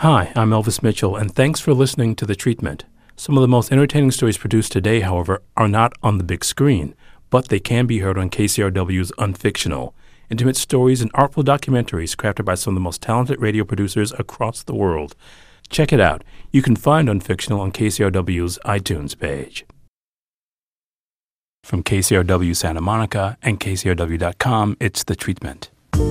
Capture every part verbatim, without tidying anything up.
Hi, I'm Elvis Mitchell, and thanks for listening to The Treatment. Some of the most entertaining stories produced today, however, are not on the big screen, but they can be heard on K C R W's Unfictional, intimate stories and artful documentaries crafted by some of the most talented radio producers across the world. Check it out. You can find Unfictional on K C R W's iTunes page. From K C R W Santa Monica and K C R W dot com, it's The Treatment.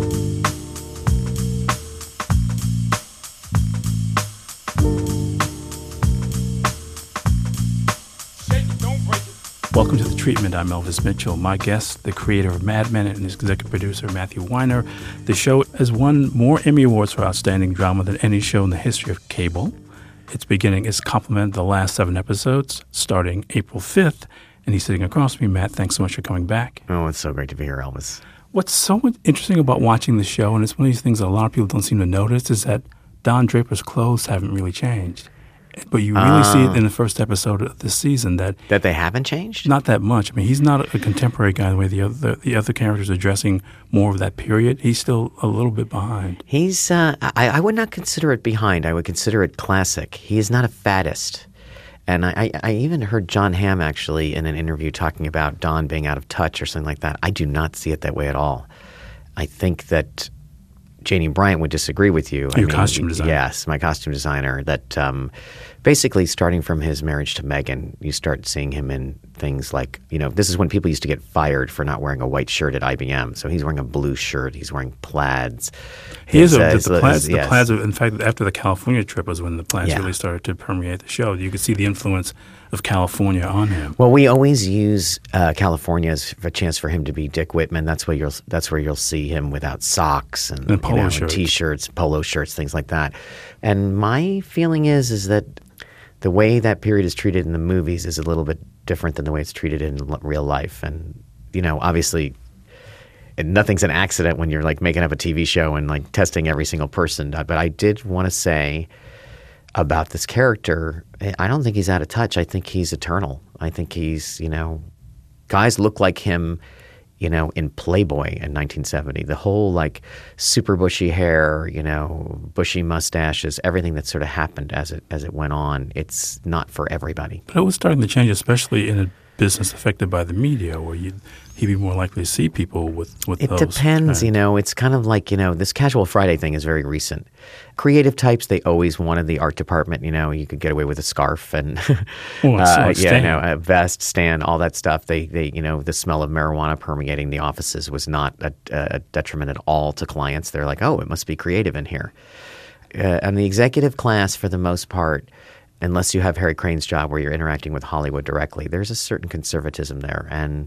Welcome to The Treatment. I'm Elvis Mitchell. My guest, the creator of Mad Men and his executive producer, Matthew Weiner. The show has won more Emmy Awards for Outstanding Drama than any show in the history of cable. Its beginning is complemented the last seven episodes, starting April fifth. And he's sitting across from me. Matt, thanks so much for coming back. Oh, it's so great to be here, Elvis. What's so interesting about watching the show, and it's one of these things that a lot of people don't seem to notice, is that Don Draper's clothes haven't really changed. But you really uh, see it in the first episode of this season that that they haven't changed. Not that much. I mean, he's not a contemporary guy the way the other the other characters are dressing more of that period. He's still a little bit behind. He's. Uh, I, I would not consider it behind. I would consider it classic. He is not a faddist. And I, I even heard John Hamm actually in an interview talking about Don being out of touch or something like that. I do not see it that way at all. I think that Janie Bryant would disagree with you. Your I mean, costume designer. Yes, my costume designer. That um, basically starting from his marriage to Meghan, you start seeing him in things like, you know, this is when people used to get fired for not wearing a white shirt at I B M. So he's wearing a blue shirt. He's wearing plaids. He is. Uh, the, the plaids, yes. the plaids, in fact, after the California trip was when the plaids yeah. really started to permeate the show. You could see the influence of California on him. Well, we always use uh, California as a chance for him to be Dick Whitman. That's where you'll that's where you'll see him without socks and, and polo you know, shirts, and t-shirts, polo shirts, things like that. And my feeling is is that the way that period is treated in the movies is a little bit different than the way it's treated in l- real life. And you know, obviously, and nothing's an accident when you're like making up a T V show and like testing every single person. But I did want to say about this character, I don't think he's out of touch. I think he's eternal. I think he's, you know, guys look like him, you know, in Playboy in nineteen seventy. The whole like super bushy hair, you know, bushy mustaches, everything that sort of happened as it as it went on. It's not for everybody. But it was starting to change, especially in a business affected by the media, where you he'd be more likely to see people with, with it those. It depends, kinds. you know. It's kind of like, you know, this Casual Friday thing is very recent. Creative types, they always wanted the art department, you know, you could get away with a scarf and, oh, uh, yeah, you know, a vest, stand, all that stuff. They, they, you know, the smell of marijuana permeating the offices was not a, a detriment at all to clients. They're like, oh, it must be creative in here. Uh, and the executive class, for the most part, unless you have Harry Crane's job where you're interacting with Hollywood directly, there's a certain conservatism there. And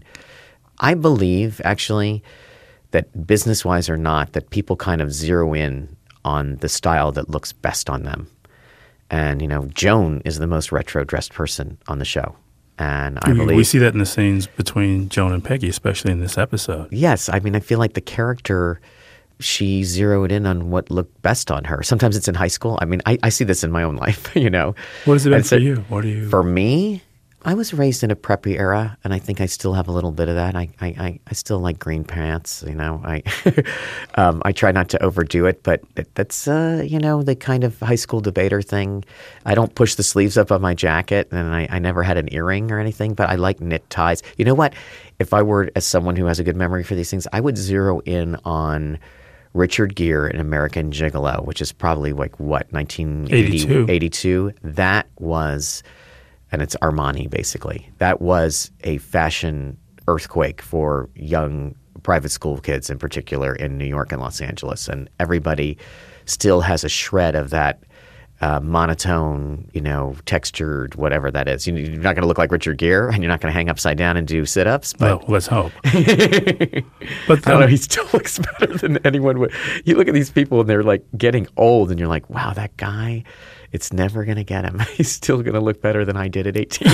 I believe, actually, that business-wise or not, that people kind of zero in on the style that looks best on them. And, you know, Joan is the most retro-dressed person on the show. And I we, believe... We see that in the scenes between Joan and Peggy, especially in this episode. Yes. I mean, I feel like the character... she zeroed in on what looked best on her. Sometimes it's in high school. I mean, I, I see this in my own life, you know. What has it been and for so, you? What do you? For me, I was raised in a preppy era, and I think I still have a little bit of that. I I, I, I still like green pants, you know. I um, I try not to overdo it, but that's, uh, you know, the kind of high school debater thing. I don't push the sleeves up on my jacket, and I, I never had an earring or anything, but I like knit ties. You know what? If I were, as someone who has a good memory for these things, I would zero in on Richard Gere in American Gigolo, which is probably like, what, nineteen eighty-two? eighty-two. That was, and it's Armani basically, that was a fashion earthquake for young private school kids in particular in New York and Los Angeles. And everybody still has a shred of that uh, monotone, you know, textured, whatever that is. You're not going to look like Richard Gere, and you're not going to hang upside down and do sit-ups. But well, let's hope. But I don't know, he still looks better than anyone would. You look at these people, and they're like getting old, and you're like, wow, that guy, it's never going to get him. He's still going to look better than I did at eighteen.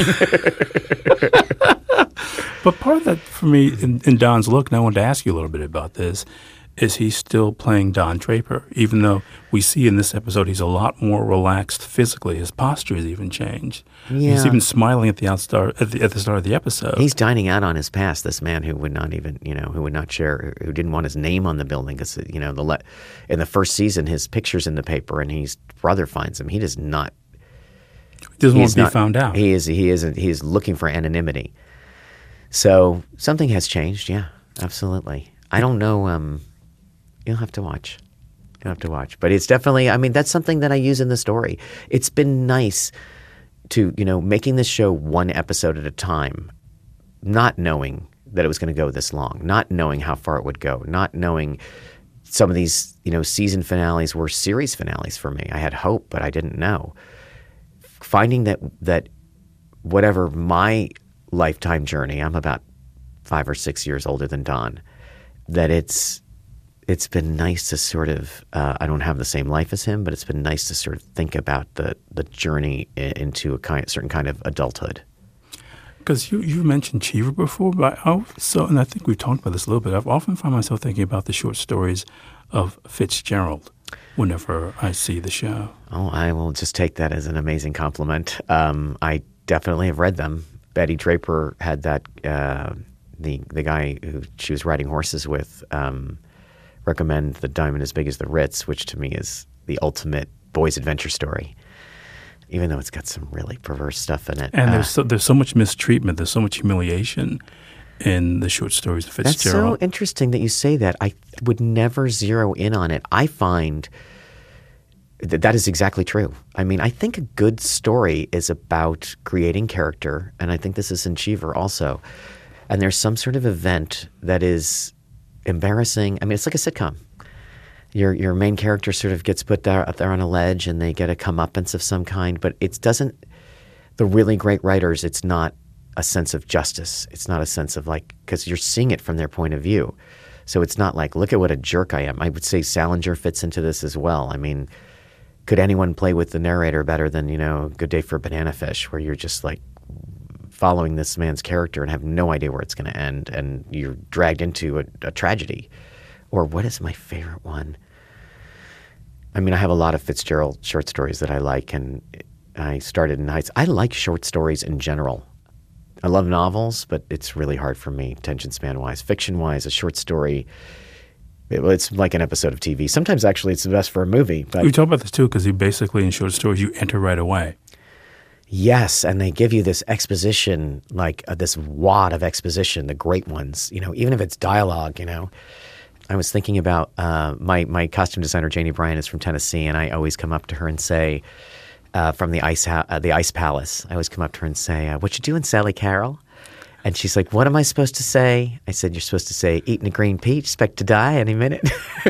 But part of that, for me, in, in Don's look, and I wanted to ask you a little bit about this, is he still playing Don Draper, even though we see in this episode he's a lot more relaxed physically. His posture has even changed. Yeah. He's even smiling at the, outstart, at, the, at the start of the episode. He's dining out on his past, this man who would not even, you know, who would not share, who didn't want his name on the building. Because, you know, the le- in the first season, his picture's in the paper and his brother finds him. He does not. He doesn't want to be not, found out. He is, he is, he is looking for anonymity. So something has changed, yeah, absolutely. I don't know. Um, you'll have to watch. You'll have to watch. But it's definitely, I mean, that's something that I use in the story. It's been nice to, you know, making this show one episode at a time, not knowing that it was going to go this long, not knowing how far it would go, not knowing some of these, you know, season finales were series finales for me. I had hope, but I didn't know. Finding that that whatever my lifetime journey, I'm about five or six years older than Don, that it's it's been nice to sort of, uh, I don't have the same life as him, but it's been nice to sort of think about the, the journey into a kind, certain kind of adulthood. Because you, you mentioned Cheever before, but I also, and I think we've talked about this a little bit, I've often found myself thinking about the short stories of Fitzgerald whenever I see the show. Oh, I will just take that as an amazing compliment. Um, I definitely have read them. Betty Draper had that, uh, the the guy who she was riding horses with, um, recommend The Diamond as Big as the Ritz, which to me is the ultimate boys' adventure story, even though it's got some really perverse stuff in it. And uh, there's so, there's so much mistreatment, there's so much humiliation in the short stories of Fitzgerald. That's so interesting that you say that. I would never zero in on it. I find that that is exactly true. I mean, I think a good story is about creating character, and I think this is in Cheever also. And there's some sort of event that is embarrassing. I mean, it's like a sitcom. Your your main character sort of gets put there, up there on a ledge, and they get a comeuppance of some kind. But it doesn't. The really great writers, it's not a sense of justice. It's not a sense of like, because you're seeing it from their point of view. So it's not like, look at what a jerk I am. I would say Salinger fits into this as well. I mean, could anyone play with the narrator better than, you know, Good Day for Banana Fish, where you're just like following this man's character and have no idea where it's going to end, and you're dragged into a, a tragedy. Or what is my favorite one? I mean, I have a lot of Fitzgerald short stories that I like, and I started in high school. I like short stories in general. I love novels, but it's really hard for me, attention span-wise. Fiction-wise, a short story, it, it's like an episode of T V. Sometimes, actually, it's the best for a movie. But we talk about this, too, because you basically, in short stories, you enter right away. Yes, and they give you this exposition, like uh, this wad of exposition, the great ones, you know, even if it's dialogue, you know. I was thinking about uh, my, my costume designer, Janie Bryan, is from Tennessee, and I always come up to her and say, uh, from the ice ha- uh, the Ice Palace, I always come up to her and say, uh, what you doing, Sally Carroll? And she's like, what am I supposed to say? I said, you're supposed to say, eating a green peach, expect to die any minute.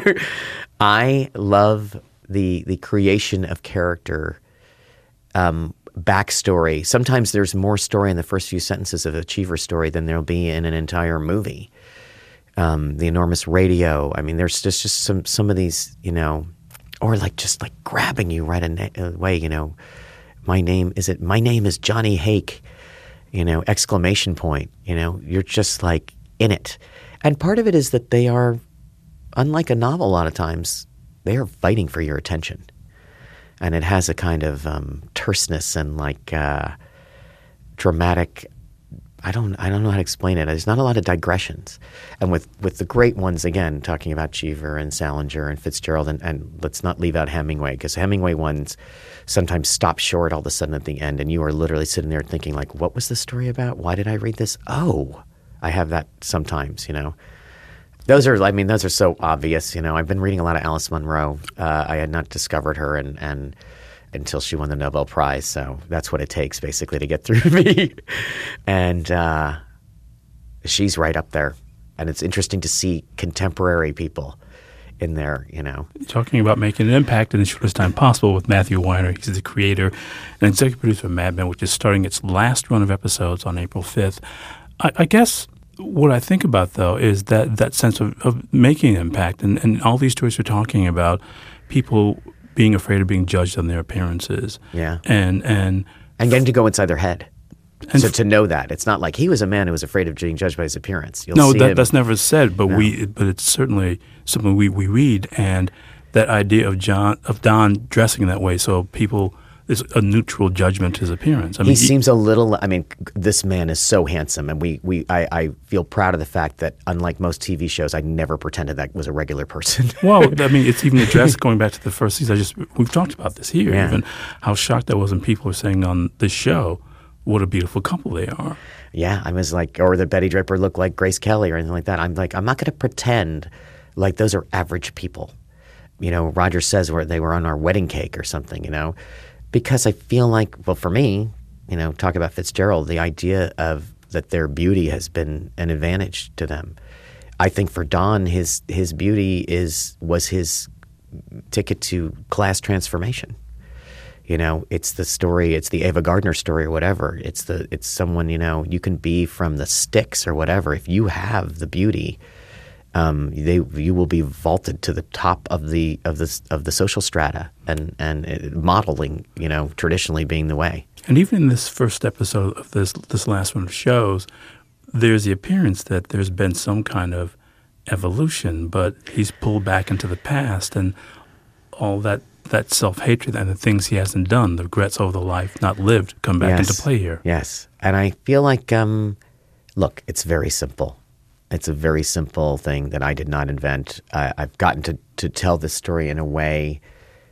I love the the creation of character, um, backstory. Sometimes there's more story in the first few sentences of a Cheever story than there'll be in an entire movie. Um, the enormous radio. I mean, there's just, just some some of these, you know, or like just like grabbing you right away. You know, my name is it. My name is Johnny Hake. You know, exclamation point. You know, you're just like in it. And part of it is that they are, unlike a novel, a lot of times they are fighting for your attention, and it has a kind of um, terseness and like uh, dramatic. I don't I don't know how to explain it. There's not a lot of digressions. And with, with the great ones, again, talking about Cheever and Salinger and Fitzgerald, and, and let's not leave out Hemingway, because Hemingway ones sometimes stop short all of a sudden at the end, and you are literally sitting there thinking, like, what was the story about? Why did I read this? Oh, I have that sometimes, you know. Those are, I mean, those are so obvious, you know. I've been reading a lot of Alice Munro. Uh, I had not discovered her and, and until she won the Nobel Prize. So that's what it takes, basically, to get through to me. And uh, she's right up there. And it's interesting to see contemporary people in there, you know. Talking about making an impact in the shortest time possible with Matthew Weiner. He's the creator and executive producer of Mad Men, which is starting its last run of episodes on April fifth. I, I guess what I think about, though, is that, that sense of, of making an impact. And, and all these stories are talking about people being afraid of being judged on their appearances. Yeah. And and and getting to go inside their head. And so f- to know that it's not like he was a man who was afraid of being judged by his appearance. You'll no, see that, that's never said, but no. we but it's certainly something we, we read, and that idea of John of Don dressing that way, so people there's a neutral judgment to his appearance. I mean, he, he seems a little. I mean, this man is so handsome, and we we I, I feel proud of the fact that unlike most T V shows, I never pretended that was a regular person. Well, I mean, it's even addressed going back to the first season. I just we've talked about this here, yeah. even how shocked I was when people were saying on this show, what a beautiful couple they are. Yeah, I was like, or that Betty Draper looked like Grace Kelly or anything like that. I'm like, I'm not going to pretend like those are average people. You know, Roger says where they were on our wedding cake or something, you know, because I feel like, well, for me, you know, talk about Fitzgerald, the idea of that their beauty has been an advantage to them. I think for Don, his his beauty is was his ticket to class transformation. You know, it's the story, it's the Ava Gardner story or whatever. It's the it's someone, you know, you can be from the sticks or whatever. If you have the beauty, um, they you will be vaulted to the top of the of the of the social strata, and and it, modeling, you know, traditionally being the way. And even in this first episode of this this last one of shows, there's the appearance that there's been some kind of evolution, but he's pulled back into the past, and all that. That self-hatred and the things he hasn't done, the regrets over the life not lived, come back yes. into play here. Yes. And I feel like, um, look, it's very simple. It's a very simple thing that I did not invent. Uh, I've gotten to, to tell this story in a way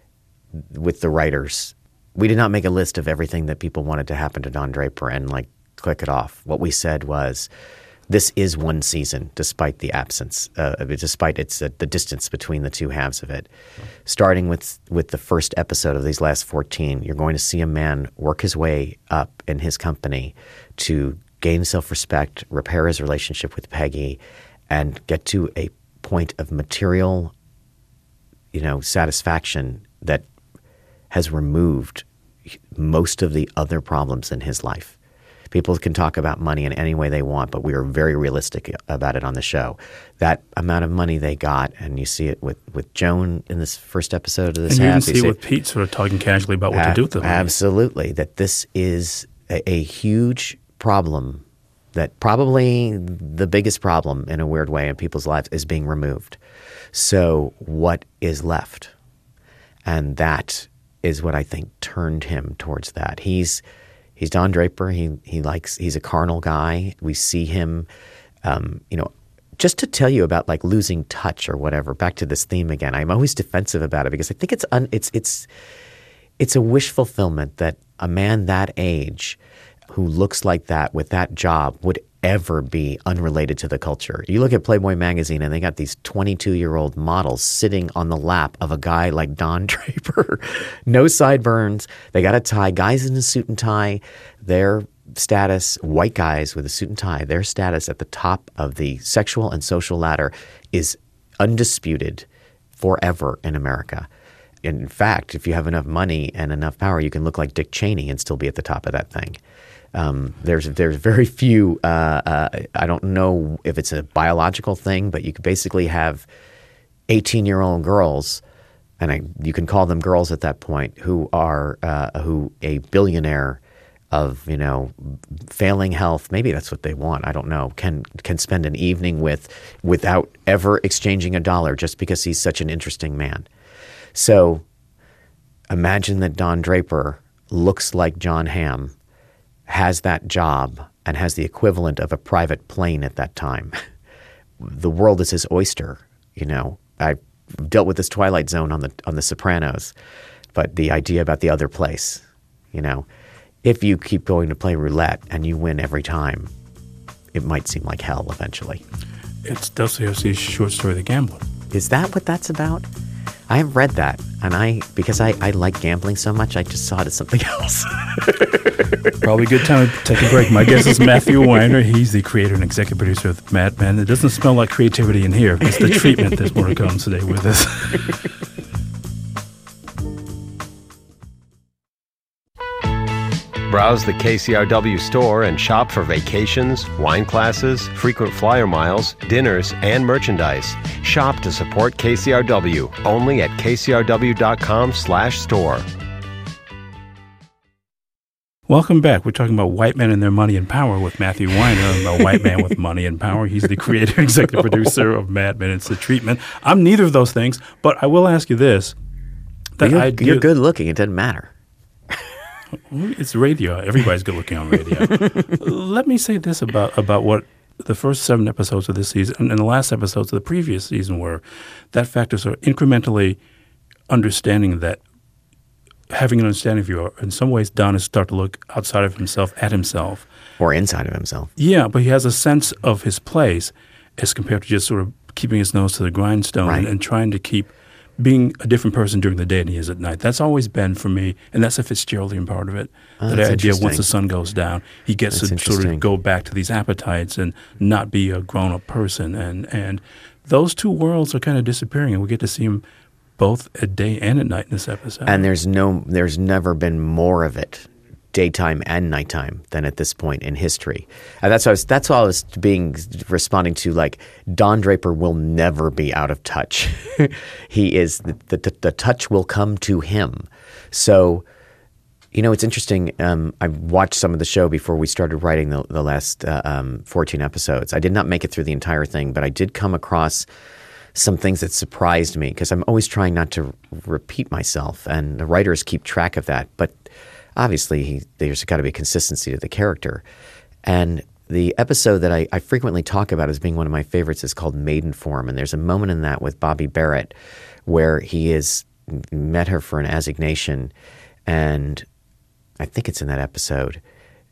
with the writers. We did not make a list of everything that people wanted to happen to Don Draper and, like, click it off. What we said was, this is one season, despite the absence, uh, despite its uh, the distance between the two halves of it. Starting with with the first episode of these last fourteen, you're going to see a man work his way up in his company to gain self-respect, repair his relationship with Peggy, and get to a point of material, you know, satisfaction that has removed most of the other problems in his life. People can talk about money in any way they want, but we are very realistic about it on the show. That amount of money they got, and you see it with, with Joan in this first episode of this and half. And you even see it with Pete sort of talking casually about what uh, to do with the money. Absolutely. That this is a, a huge problem, that probably the biggest problem in a weird way in people's lives is being removed. So what is left? And that is what I think turned him towards that. He's... He's Don Draper. He he likes. He's a carnal guy. We see him, um, you know, just to tell you about like losing touch or whatever. Back to this theme again. I'm always defensive about it because I think it's un, it's it's it's a wish fulfillment that a man that age who looks like that with that job would ever be unrelated to the culture. You look at Playboy magazine and they got these twenty-two-year-old models sitting on the lap of a guy like Don Draper. No sideburns. They got a tie. Guys in a suit and tie. Their status, white guys with a suit and tie, their status at the top of the sexual and social ladder is undisputed forever in America. In fact, if you have enough money and enough power, you can look like Dick Cheney and still be at the top of that thing. Um, there's there's very few. Uh, uh, I don't know if it's a biological thing, but you could basically have eighteen-year-old girls, and I, you can call them girls at that point, who are uh, who a billionaire of you know failing health. Maybe that's what they want. I don't know. Can can spend an evening with without ever exchanging a dollar just because he's such an interesting man. So imagine that Don Draper looks like John Hamm, has that job, and has the equivalent of a private plane at that time. The world is his oyster, you know. I dealt with this Twilight Zone on the on The Sopranos, but the idea about the other place, you know, if you keep going to play roulette and you win every time, it might seem like hell eventually. It's Dostoevsky's short story, The Gambler. Is that what that's about? I have read that, and I because I, I like gambling so much, I just saw it as something else. Probably a good time to take a break. My guest is Matthew Weiner. He's the creator and executive producer of Mad Men. It doesn't smell like creativity in here. It's the treatment that's more to come today with us. Browse the K C R W store and shop for vacations, wine classes, frequent flyer miles, dinners, and merchandise. Shop to support K C R W only at kcrw.com slash store. Welcome back. We're talking about white men and their money and power with Matthew Weiner, a white man with money and power. He's the creator, executive producer of Mad Men. It's The Treatment. I'm neither of those things, but I will ask you this. That you're, idea, you're good looking. It doesn't matter. It's radio. Everybody's good looking on radio. Let me say this about, about what the first seven episodes of this season and the last episodes of the previous season were. That factor is sort of incrementally understanding that having an understanding of you, in some ways, Don is start to look outside of himself at himself. Or inside of himself. Yeah, but he has a sense of his place as compared to just sort of keeping his nose to the grindstone Right. and, and trying to keep being a different person during the day than he is at night. That's always been for me, and that's a Fitzgeraldian part of it. Oh, that that's idea once interesting. the sun goes down, he gets That's to sort interesting. of go back to these appetites and not be a grown-up person. And, and those two worlds are kind of disappearing, and we get to see him both at day and at night in this episode. And there's no, there's never been more of it, daytime and nighttime, than at this point in history. And that's what I was, that's what I was being responding to. Like, Don Draper will never be out of touch. He is the, the the touch will come to him. So, you know, it's interesting. Um, I watched some of the show before we started writing the the last uh, um, fourteen episodes. I did not make it through the entire thing, but I did come across some things that surprised me because I'm always trying not to repeat myself, and the writers keep track of that. But obviously, he, there's got to be consistency to the character. And the episode that I, I frequently talk about as being one of my favorites is called Maidenform, and there's a moment in that with Bobby Barrett where he has met her for an assignation, and I think it's in that episode.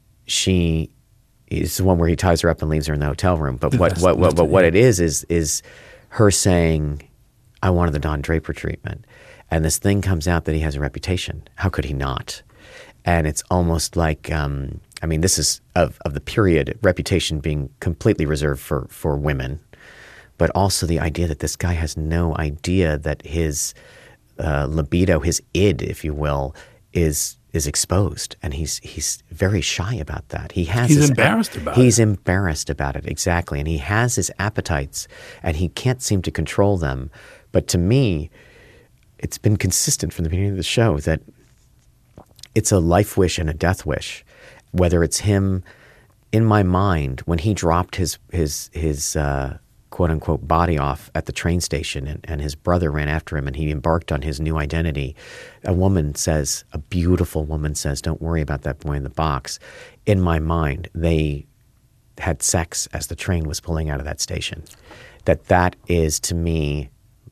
She is the one where he ties her up and leaves her in the hotel room. But what That's- what what, that's what, it, what yeah. it is is is her saying, "I wanted the Don Draper treatment," and this thing comes out that he has a reputation. How could he not? And it's almost like, um, I mean, this is of of the period, reputation being completely reserved for for women, but also the idea that this guy has no idea that his uh, libido, his id, if you will, is is exposed, and he's he's very shy about that. He has He's his, embarrassed about he's it. embarrassed about it, exactly, and he has his appetites, and he can't seem to control them. But to me, it's been consistent from the beginning of the show that it's a life wish and a death wish. Whether it's him, in my mind, when he dropped his his his uh, quote unquote body off at the train station, and, and his brother ran after him, and he embarked on his new identity. A woman says, a beautiful woman says, "Don't worry about that boy in the box." In my mind, they had sex as the train was pulling out of that station. That that is, to me,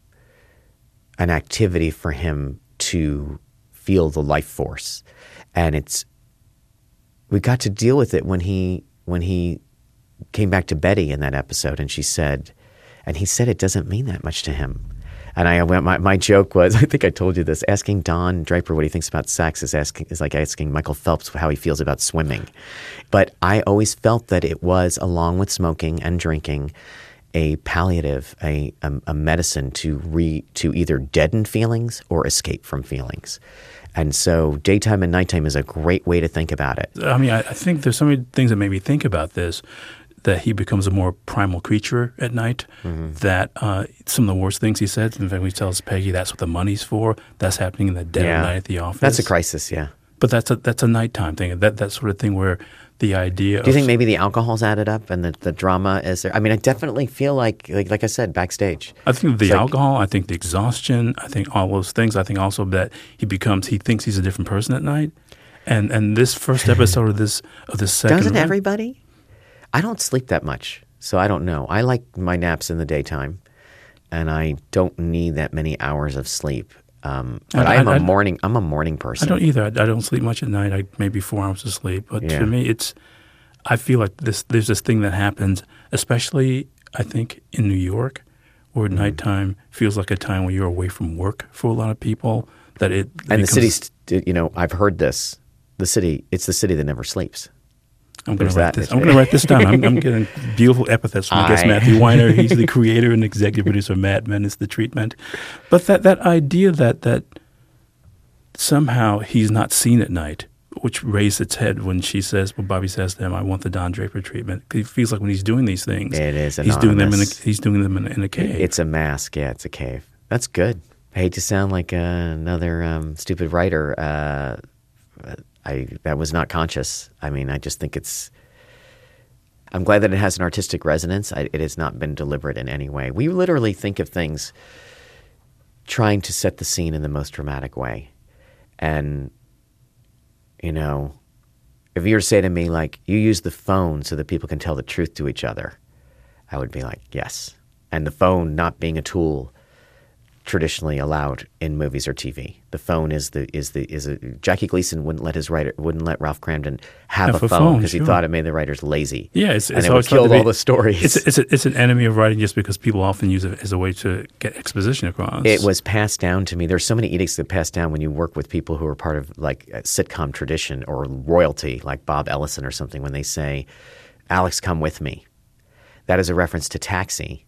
an activity for him to feel the life force. And it's, we got to deal with it when he when he came back to Betty in that episode, and she said, and he said it doesn't mean that much to him. And I went, my, my joke was, I think I told you this, asking Don Draper what he thinks about sex is asking is like asking Michael Phelps how he feels about swimming. But I always felt that it was, along with smoking and drinking, a palliative, a a, a medicine to re to either deaden feelings or escape from feelings. And so daytime and nighttime is a great way to think about it. I mean, I, I think there's so many things that made me think about this, that he becomes a more primal creature at night, Mm-hmm. that uh, some of the worst things he said, in fact, when he tells Peggy that's what the money's for, that's happening in the dead Yeah. of night at the office. That's a crisis, yeah. But that's a, that's a nighttime thing, that, that sort of thing where the idea Do you of... think maybe the alcohol's added up and the, the drama is there? I mean, I definitely feel like, like, like I said, backstage. I think the It's like- alcohol, I think the exhaustion, I think all those things. I think also that he becomes, he thinks he's a different person at night. And and this first episode of this of this second Doesn't run- everybody? I don't sleep that much, so I don't know. I like my naps in the daytime, and I don't need that many hours of sleep. Um, but I- I'm I- a morning. I'm a morning person. I don't either. I, I don't sleep much at night. I maybe four hours of sleep. But Yeah. for me, it's. I feel like this. There's this thing that happens, especially I think in New York, where Mm-hmm. nighttime feels like a time where you're away from work for a lot of people. That it And the becomes- city's, you know, I've heard this. The city, it's the city that never sleeps. I'm going there's to write that. this. I'm going to write this down. I'm, I'm getting beautiful epithets from my guest I- Matthew Weiner. He's the creator and executive producer of Mad Men. It's The Treatment. But that that idea that that somehow he's not seen at night, which raised its head when she says, well, Bobby says to him, "I want the Don Draper treatment." He feels like when he's doing these things, It is he's doing them in a, anonymous. he's doing them in a, in a cave. It's a mask. Yeah, it's a cave. That's good. I hate to sound like uh, another um, stupid writer. Uh, I that was not conscious. I mean, I just think it's. I'm glad that it has an artistic resonance. I, it has not been deliberate in any way. We literally think of things trying to set the scene in the most dramatic way, and you know, if you were to say to me like, "You use the phone so that people can tell the truth to each other," I would be like, "Yes." And the phone not being a tool traditionally allowed in movies or T V. The phone is the is the is a Jackie Gleason wouldn't let his writer wouldn't let Ralph Cramden have, have a, a phone because sure. he thought it made the writers lazy. Yeah, it's, and it's it would kill all the stories. It's it's, a, it's an enemy of writing just because people often use it as a way to get exposition across. It was passed down to me. There's so many edicts that pass down when you work with people who are part of like a sitcom tradition or royalty, like Bob Ellison or something. When they say, "Alex, come with me," that is a reference to Taxi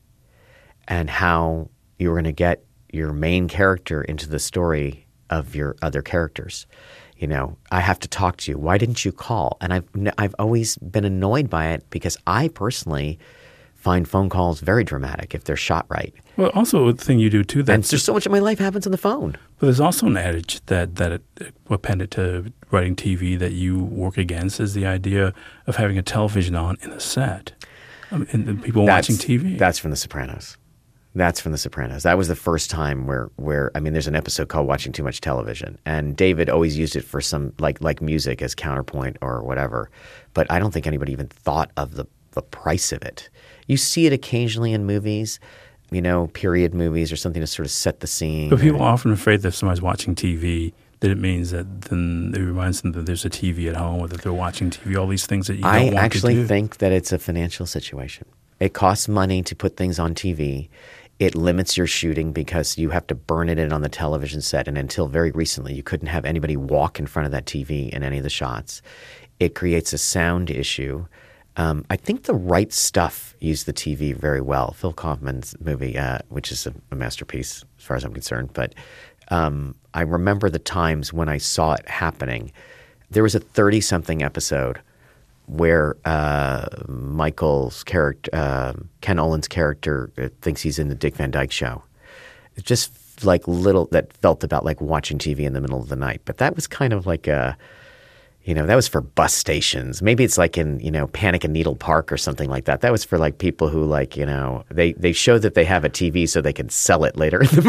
and how you were going to get your main character into the story of your other characters. You know, I have to talk to you. Why didn't you call? And I've I've always been annoyed by it because I personally find phone calls very dramatic if they're shot right. Well, also the thing you do too. And there's so much of my life happens on the phone. But there's also an adage that that it, appended to writing T V that you work against is the idea of having a television on in the set, um, and, and people that's, watching T V. That's from The Sopranos. That's from The Sopranos. That was the first time where, where I mean, there's an episode called "Watching Too Much Television," and David always used it for some like like music as counterpoint or whatever. But I don't think anybody even thought of the the price of it. You see it occasionally in movies, you know, period movies or something to sort of set the scene. But people are often afraid that if somebody's watching T V, that it means that then it reminds them that there's a T V at home or that they're watching T V. All these things that you don't I want to do. I actually think that it's a financial situation. It costs money to put things on T V. It limits your shooting because you have to burn it in on the television set. And until very recently, you couldn't have anybody walk in front of that T V in any of the shots. It creates a sound issue. Um, I think The Right Stuff used the T V very well. Phil Kaufman's movie, uh, which is a, a masterpiece as far as I'm concerned. But um, I remember the times when I saw it happening. There was a thirty-something episode where uh, Michael's character, uh, Ken Olin's character, uh, thinks he's in the Dick Van Dyke Show. It's just like little that felt about like watching T V in the middle of the night. But that was kind of like a, you know, that was for bus stations. Maybe it's like in, you know, Panic in Needle Park or something like that. That was for like people who like, you know, they, they show that they have a T V so they can sell it later in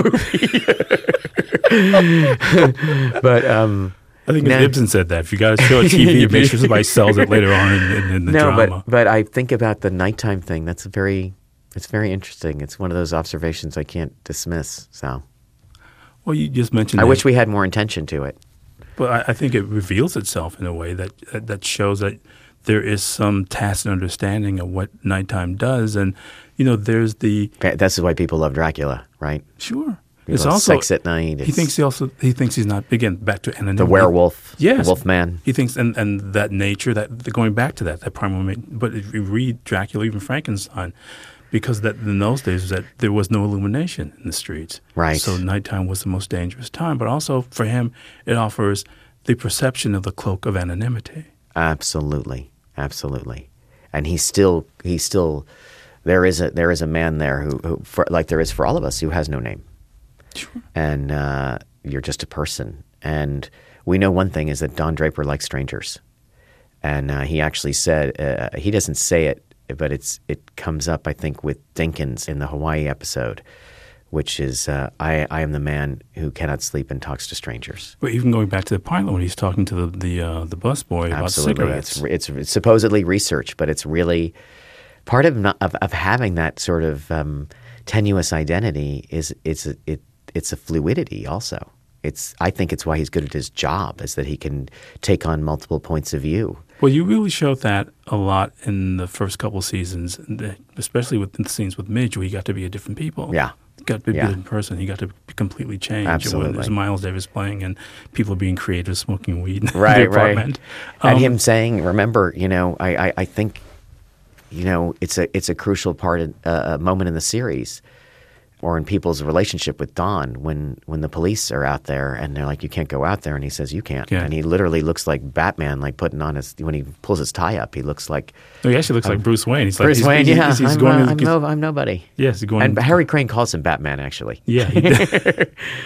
the movie. But, um, I think nah. Ibsen said that. If you got to show a T V, you make sure somebody sells it later on in, in, in the no, drama. No, but, but I think about the nighttime thing. That's a very, it's very interesting. It's one of those observations I can't dismiss. So, well, you just mentioned I that. wish we had more intention to it. But I, I think it reveals itself in a way that that shows that there is some tacit understanding of what nighttime does. And, you know, there's the... That's why people love Dracula, right? Sure. It's also sex at night. He thinks he also he thinks he's not again back to anonymity. The werewolf, yes, the wolf man. He thinks and, and that nature that going back to that that primal. But if you read Dracula, even Frankenstein, because that in those days was that there was no illumination in the streets, right? So nighttime was the most dangerous time. But also for him, it offers the perception of the cloak of anonymity. Absolutely, absolutely, and he's still he's still there is a there is a man there who, who for, like there is for all of us who has no name. Sure. And uh, you're just a person. And we know one thing is that Don Draper likes strangers. And uh, he actually said, uh, he doesn't say it, but it's it comes up, I think, with Dinkins in the Hawaii episode, which is, uh, I, I am the man who cannot sleep and talks to strangers. But even going back to the pilot when he's talking to the the, uh, the busboy about Absolutely. cigarettes. It's, it's supposedly research, but it's really part of not, of, of having that sort of um, tenuous identity is it's a, it. It's a fluidity also. It's I think it's why he's good at his job, is that he can take on multiple points of view. Well, you really showed that a lot in the first couple of seasons, especially with the scenes with Midge, where you got to be a different people. Yeah. You got to be yeah. a different person. You got to be completely changed. Absolutely. When there's Miles Davis playing and people are being creative, smoking weed in right, the apartment. Right. Um, and him saying, remember, you know, I, I, I think, you know, it's a it's a crucial part, of, uh, a moment in the series, or in people's relationship with Don, when, when the police are out there and they're like, you can't go out there. And he says, you can't. Yeah. And he literally looks like Batman, like putting on his, when he pulls his tie up, he looks like. No, he actually looks um, like Bruce Wayne. He's like, Bruce he's, Wayne, he's, yeah. He's, he's I'm, going, uh, I'm, no, I'm nobody. Yes, he's going. And Harry Crane calls him Batman, actually. Yeah. He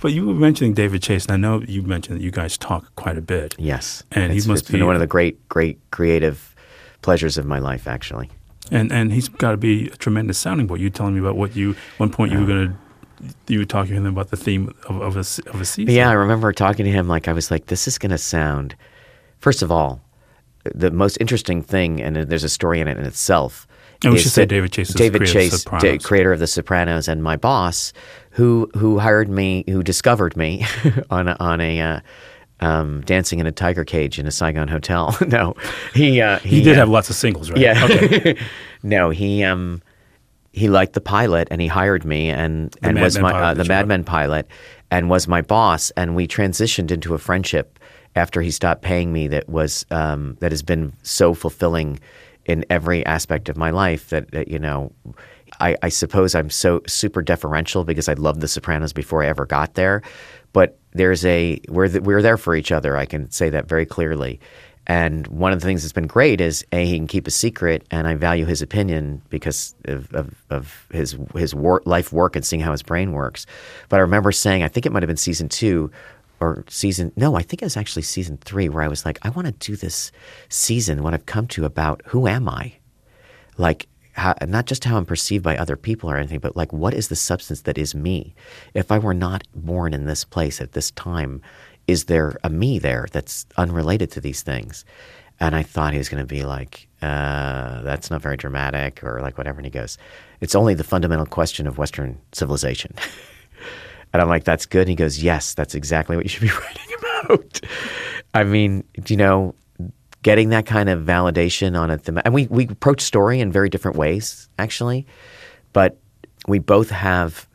But you were mentioning David Chase, and I know you mentioned that you guys talk quite a bit. Yes. And it's, he must it's be been one of the great, great creative pleasures of my life, actually. And and he's got to be a tremendous sounding board. You telling me about what you, one point you were going to, you were talking to him about the theme of, of, a, of a season. Yeah, I remember talking to him like I was like, this is going to sound, first of all, the most interesting thing, and there's a story in it in itself. And we should say David Chase is David creator Chase, of Sopranos. Da- creator of The Sopranos, and my boss, who who hired me, who discovered me on a, on a uh, um, dancing in a tiger cage in a Saigon hotel. no, he uh, he, he did uh, have lots of singles, right? Yeah. Okay. no, he um he liked the pilot and he hired me and The and Mad was Men my pilot uh, that the you Mad wrote. Men pilot and was my boss, and we transitioned into a friendship after he stopped paying me that was um, that has been so fulfilling in every aspect of my life that, that you know, I, I suppose I'm so super deferential because I loved The Sopranos before I ever got there. But there's a we're th- we're there for each other. I can say that very clearly. And one of the things that's been great is A, he can keep a secret, and I value his opinion because of, of, of his his wor- life work and seeing how his brain works. But I remember saying, I think it might have been season two or season – no, I think it was actually season three where I was like, I want to do this season, what I've come to about who am I? Like how, not just how I'm perceived by other people or anything, but like what is the substance that is me? If I were not born in this place at this time – is there a me there that's unrelated to these things? And I thought he was going to be like, uh, that's not very dramatic or like whatever. And he goes, it's only the fundamental question of Western civilization. And I'm like, that's good. And he goes, yes, that's exactly what you should be writing about. I mean, you know, getting that kind of validation on a theme. And we, we approach story in very different ways, actually. But we both have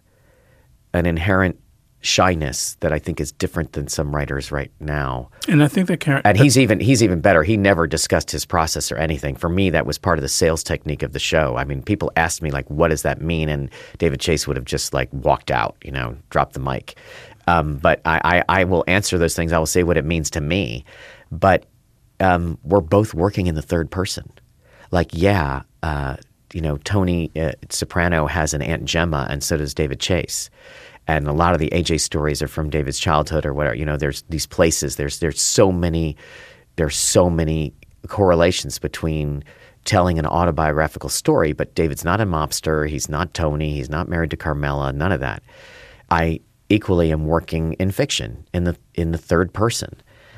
an inherent shyness that I think is different than some writers right now. And I think that Karen, and he's even he's even better. He never discussed his process or anything. For me, that was part of the sales technique of the show. I mean, people asked me like, "What does that mean?" And David Chase would have just like walked out, you know, dropped the mic. Um, but I, I, I will answer those things. I will say what it means to me. But um, we're both working in the third person. Like, yeah, uh, you know, Tony uh, Soprano has an Aunt Gemma, and so does David Chase. And a lot of the A J stories are from David's childhood or whatever. You know, there's these places. There's there's so many there's so many correlations between telling an autobiographical story. But David's not a mobster. He's not Tony. He's not married to Carmela. None of that. I equally am working in fiction in the in the third person,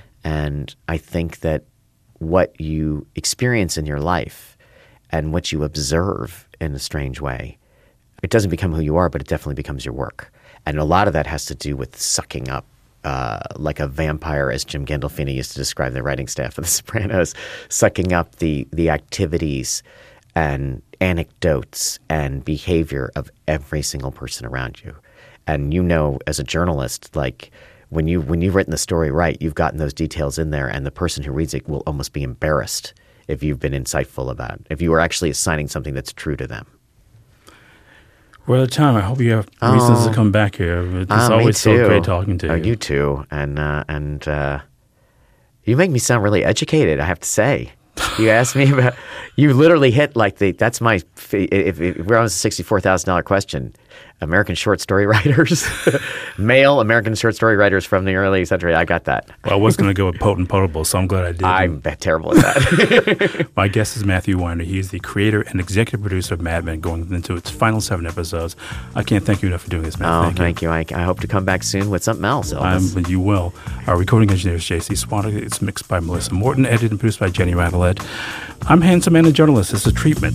and I think that what you experience in your life and what you observe in a strange way, it doesn't become who you are, but it definitely becomes your work. And a lot of that has to do with sucking up uh, like a vampire, as Jim Gandolfini used to describe the writing staff of The Sopranos, sucking up the the activities and anecdotes and behavior of every single person around you. And you know, as a journalist, like when you when you've written the story right, you've gotten those details in there, and the person who reads it will almost be embarrassed if you've been insightful about it, if you were actually assigning something that's true to them. We're out of time. I hope you have reasons Oh. to come back here. It's Ah, me always so too. great talking to Oh, you. you too, and uh, and uh, you make me sound really educated. I have to say. You asked me about. You literally hit like the. That's my. If, if we're on a sixty-four thousand dollar question, American short story writers, male American short story writers from the early century. I got that. Well, I was going to go with Potent Potable, so I'm glad I did. I'm terrible at that. My guest is Matthew Weiner. He is the creator and executive producer of Mad Men, going into its final seven episodes. I can't thank you enough for doing this, man. Oh, thank, thank you. I, I hope to come back soon with something else. you. Elvis. Um, you will. Our recording engineer is J C Swanwick. It's mixed by Melissa Morton, edited and produced by Jenny Rattlet. I'm Handsome Man, a journalist. This is Treatment.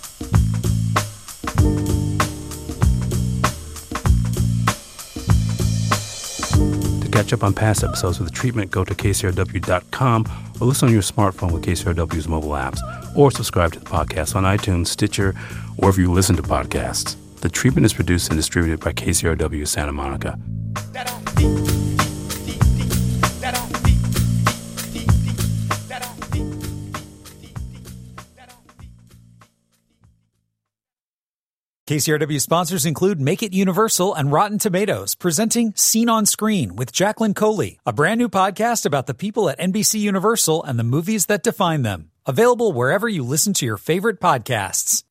To catch up on past episodes of The Treatment, go to K C R W dot com or listen on your smartphone with K C R W's mobile apps, or subscribe to the podcast on iTunes, Stitcher, or wherever you listen to podcasts. The Treatment is produced and distributed by K C R W Santa Monica. K C R W sponsors include Make It Universal and Rotten Tomatoes, presenting Scene on Screen with Jacqueline Coley, a brand new podcast about the people at N B C Universal and the movies that define them. Available wherever you listen to your favorite podcasts.